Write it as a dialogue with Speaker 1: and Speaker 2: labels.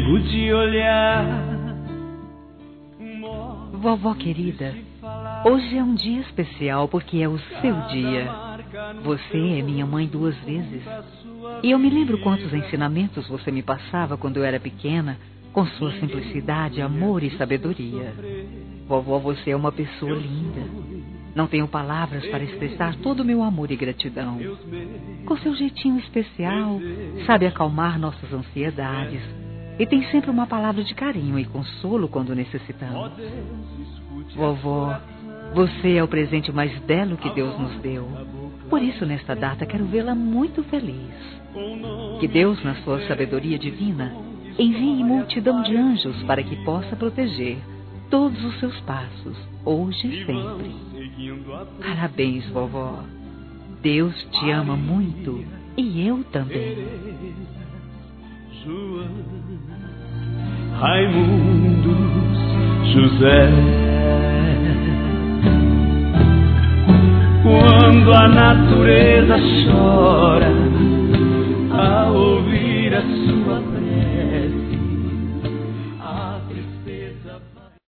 Speaker 1: Meigo de olhar.
Speaker 2: Vovó querida, hoje é um dia especial porque é o seu dia. Você é minha mãe 2 vezes. E eu me lembro quantos ensinamentos você me passava quando eu era pequena, com sua simplicidade, amor e sabedoria. Vovó, você é uma pessoa linda. Não tenho palavras para expressar todo o meu amor e gratidão. Com seu jeitinho especial, sabe acalmar nossas ansiedades e tem sempre uma palavra de carinho e consolo quando necessitamos. Vovó, você é o presente mais belo que Deus nos deu. Por isso, nesta data, quero vê-la muito feliz. Que Deus, na sua sabedoria divina, envie multidão de anjos para que possa proteger todos os seus passos, hoje e sempre. Parabéns, vovó. Deus te ama muito e eu também.
Speaker 1: João, Raimundo, José. Quando a natureza chora ao ouvir a sua prece,